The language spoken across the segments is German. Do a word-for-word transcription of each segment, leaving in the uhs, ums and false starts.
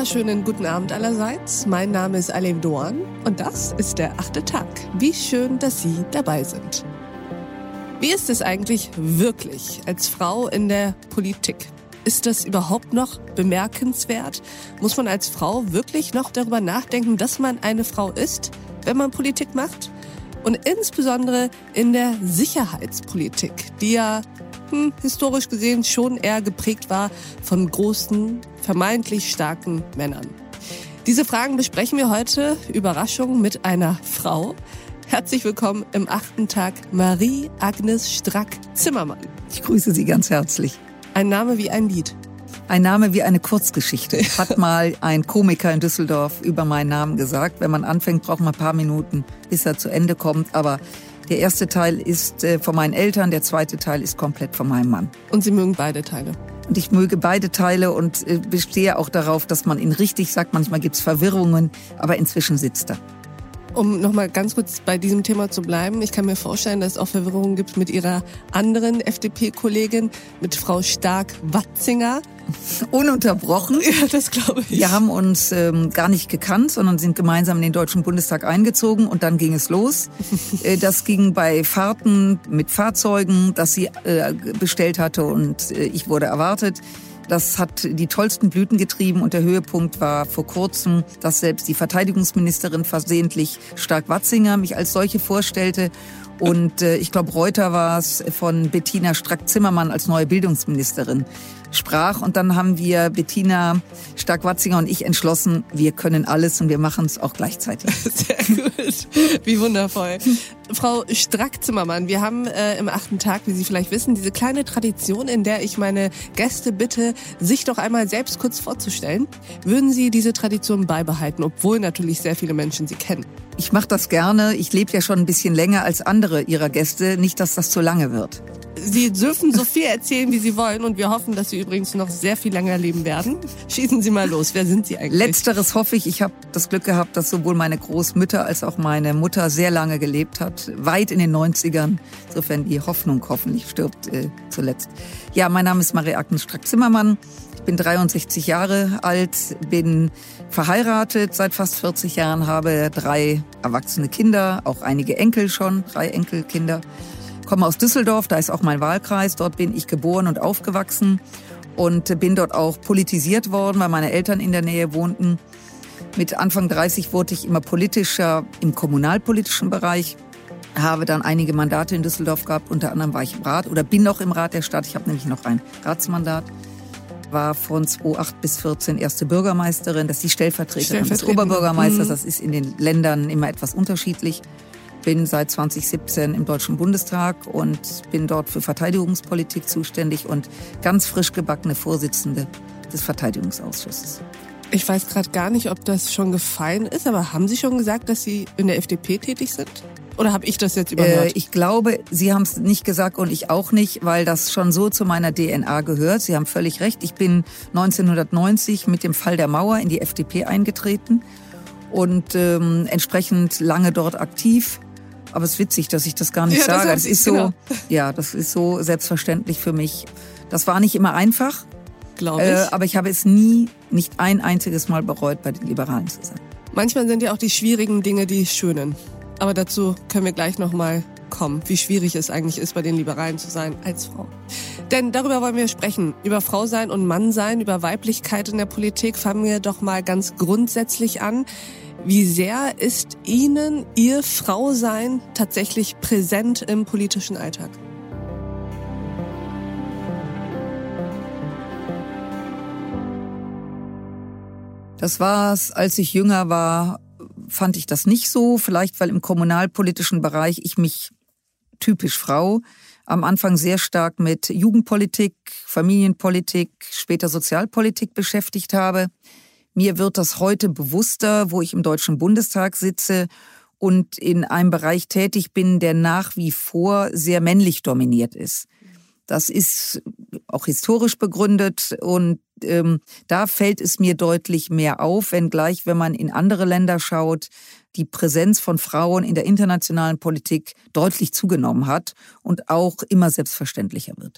wunderschönen guten Abend allerseits. Mein Name ist Alev Doan und das ist der achte Tag. Wie schön, dass Sie dabei sind. Wie ist es eigentlich wirklich als Frau in der Politik? Ist das überhaupt noch bemerkenswert? Muss man als Frau wirklich noch darüber nachdenken, dass man eine Frau ist, wenn man Politik macht? Und insbesondere in der Sicherheitspolitik, die ja hm, historisch gesehen schon eher geprägt war von großen, vermeintlich starken Männern. Diese Fragen besprechen wir heute, Überraschung, mit einer Frau. Herzlich willkommen im achten Tag, Marie-Agnes Strack-Zimmermann. Ich grüße Sie ganz herzlich. Ein Name wie ein Lied. Ein Name wie eine Kurzgeschichte. Hat mal ein Komiker in Düsseldorf über meinen Namen gesagt. Wenn man anfängt, braucht man ein paar Minuten, bis er zu Ende kommt. Aber der erste Teil ist von meinen Eltern, der zweite Teil ist komplett von meinem Mann. Und Sie mögen beide Teile? Und ich möge beide Teile und bestehe auch darauf, dass man ihn richtig sagt. Manchmal gibt es Verwirrungen, aber inzwischen sitzt er. Um nochmal ganz kurz bei diesem Thema zu bleiben, ich kann mir vorstellen, dass es auch Verwirrungen gibt mit Ihrer anderen F D P-Kollegin, mit Frau Stark-Watzinger. Ununterbrochen. Ja, das glaube ich. Wir haben uns ähm, gar nicht gekannt, sondern sind gemeinsam in den Deutschen Bundestag eingezogen und dann ging es los. äh, das ging bei Fahrten mit Fahrzeugen, das sie äh, bestellt hatte und äh, ich wurde erwartet. Das hat die tollsten Blüten getrieben und der Höhepunkt war vor kurzem, dass selbst die Verteidigungsministerin versehentlich Stark-Watzinger mich als solche vorstellte. Und äh, ich glaube, Reuter war es, von Bettina Strack-Zimmermann als neue Bildungsministerin sprach. Und dann haben wir, Bettina Strack-Watzinger und ich, entschlossen, wir können alles und wir machen es auch gleichzeitig. Sehr gut. Wie wundervoll. Frau Strack-Zimmermann, wir haben äh, im achten Tag, wie Sie vielleicht wissen, diese kleine Tradition, in der ich meine Gäste bitte, sich doch einmal selbst kurz vorzustellen. Würden Sie diese Tradition beibehalten, obwohl natürlich sehr viele Menschen Sie kennen? Ich mache das gerne. Ich lebe ja schon ein bisschen länger als andere Ihrer Gäste. Nicht, dass das zu lange wird. Sie dürfen so viel erzählen, wie Sie wollen. Und wir hoffen, dass Sie übrigens noch sehr viel länger leben werden. Schießen Sie mal los. Wer sind Sie eigentlich? Letzteres hoffe ich. Ich habe das Glück gehabt, dass sowohl meine Großmütter als auch meine Mutter sehr lange gelebt hat. Weit in den neunzigern. Insofern die Hoffnung hoffentlich stirbt äh, zuletzt. Ja, mein Name ist Marie-Agnes Strack-Zimmermann. Ich bin dreiundsechzig Jahre alt, bin verheiratet seit fast vierzig Jahren, habe drei erwachsene Kinder, auch einige Enkel schon, drei Enkelkinder. Komme aus Düsseldorf, da ist auch mein Wahlkreis, dort bin ich geboren und aufgewachsen und bin dort auch politisiert worden, weil meine Eltern in der Nähe wohnten. Mit Anfang dreißig wurde ich immer politischer im kommunalpolitischen Bereich, habe dann einige Mandate in Düsseldorf gehabt, unter anderem war ich im Rat oder bin noch im Rat der Stadt, ich habe nämlich noch ein Ratsmandat. War von zweitausendacht bis vierzehn erste Bürgermeisterin, das ist die Stellvertreterin des Oberbürgermeisters, das ist in den Ländern immer etwas unterschiedlich. Bin seit zwanzig siebzehn im Deutschen Bundestag und bin dort für Verteidigungspolitik zuständig und ganz frisch gebackene Vorsitzende des Verteidigungsausschusses. Ich weiß gerade gar nicht, ob das schon gefallen ist, aber haben Sie schon gesagt, dass Sie in der F D P tätig sind? Oder habe ich das jetzt überhört? Äh, ich glaube, Sie haben es nicht gesagt und ich auch nicht, weil das schon so zu meiner D N A gehört. Sie haben völlig recht. Ich bin neunzehnhundertneunzig mit dem Fall der Mauer in die F D P eingetreten und ähm, entsprechend lange dort aktiv. Aber es ist witzig, dass ich das gar nicht ja, sage. Das, das ist so, genau. Ja, das ist so selbstverständlich für mich. Das war nicht immer einfach, glaube ich. Äh, aber ich habe es nie, nicht ein einziges Mal bereut, bei den Liberalen zu sein. Manchmal sind ja auch die schwierigen Dinge die schönen. Aber dazu können wir gleich noch mal kommen, wie schwierig es eigentlich ist, bei den Liberalen zu sein als Frau. Denn darüber wollen wir sprechen. Über Frau sein und Mann sein, über Weiblichkeit in der Politik. Fangen wir doch mal ganz grundsätzlich an. Wie sehr ist Ihnen Ihr Frausein tatsächlich präsent im politischen Alltag? Das war's, als ich jünger war, fand ich das nicht so. Vielleicht, weil im kommunalpolitischen Bereich ich mich, typisch Frau, am Anfang sehr stark mit Jugendpolitik, Familienpolitik, später Sozialpolitik beschäftigt habe. Mir wird das heute bewusster, wo ich im Deutschen Bundestag sitze und in einem Bereich tätig bin, der nach wie vor sehr männlich dominiert ist. Das ist auch historisch begründet und ähm, da fällt es mir deutlich mehr auf, wenngleich, wenn man in andere Länder schaut, die Präsenz von Frauen in der internationalen Politik deutlich zugenommen hat und auch immer selbstverständlicher wird.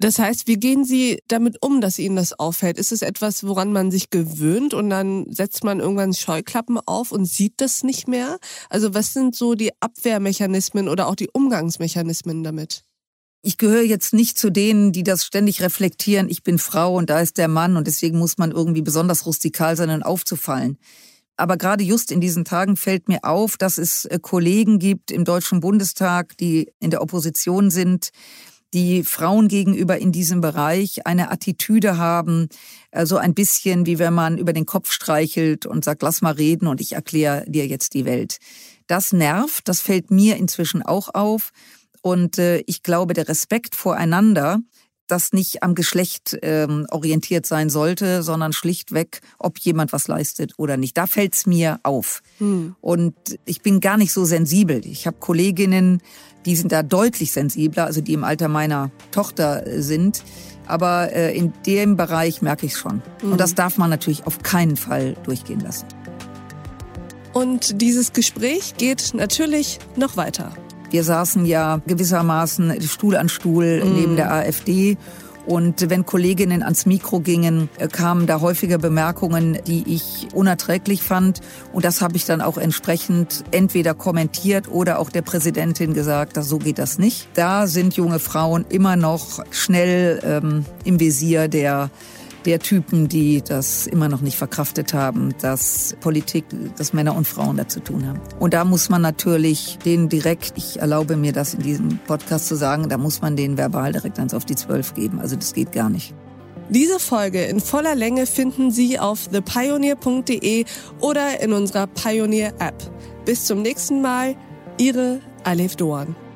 Das heißt, wie gehen Sie damit um, dass Ihnen das auffällt? Ist es etwas, woran man sich gewöhnt und dann setzt man irgendwann Scheuklappen auf und sieht das nicht mehr? Also was sind so die Abwehrmechanismen oder auch die Umgangsmechanismen damit? Ich gehöre jetzt nicht zu denen, die das ständig reflektieren, ich bin Frau und da ist der Mann und deswegen muss man irgendwie besonders rustikal sein, um aufzufallen. Aber gerade just in diesen Tagen fällt mir auf, dass es Kollegen gibt im Deutschen Bundestag, die in der Opposition sind, die Frauen gegenüber in diesem Bereich eine Attitüde haben, so ein bisschen wie wenn man über den Kopf streichelt und sagt, lass mal reden und ich erkläre dir jetzt die Welt. Das nervt, das fällt mir inzwischen auch auf und äh, ich glaube, der Respekt voreinander, das nicht am Geschlecht ähm, orientiert sein sollte, sondern schlichtweg, ob jemand was leistet oder nicht. Da fällt's mir auf. Hm. Und ich bin gar nicht so sensibel. Ich habe Kolleginnen, die sind da deutlich sensibler, also die im Alter meiner Tochter sind. Aber äh, in dem Bereich merke ich es schon. Hm. Und das darf man natürlich auf keinen Fall durchgehen lassen. Und dieses Gespräch geht natürlich noch weiter. Wir saßen ja gewissermaßen Stuhl an Stuhl mm. neben der AfD. Und wenn Kolleginnen ans Mikro gingen, kamen da häufiger Bemerkungen, die ich unerträglich fand. Und das habe ich dann auch entsprechend entweder kommentiert oder auch der Präsidentin gesagt, dass so geht das nicht. Da sind junge Frauen immer noch schnell ähm, im Visier der der Typen, die das immer noch nicht verkraftet haben, dass Politik, dass Männer und Frauen da zu tun haben. Und da muss man natürlich denen direkt, ich erlaube mir das in diesem Podcast zu sagen, da muss man denen verbal direkt eins auf die Zwölf geben. Also das geht gar nicht. Diese Folge in voller Länge finden Sie auf the pioneer punkt de oder in unserer Pioneer App. Bis zum nächsten Mal, Ihre Alef Doğan.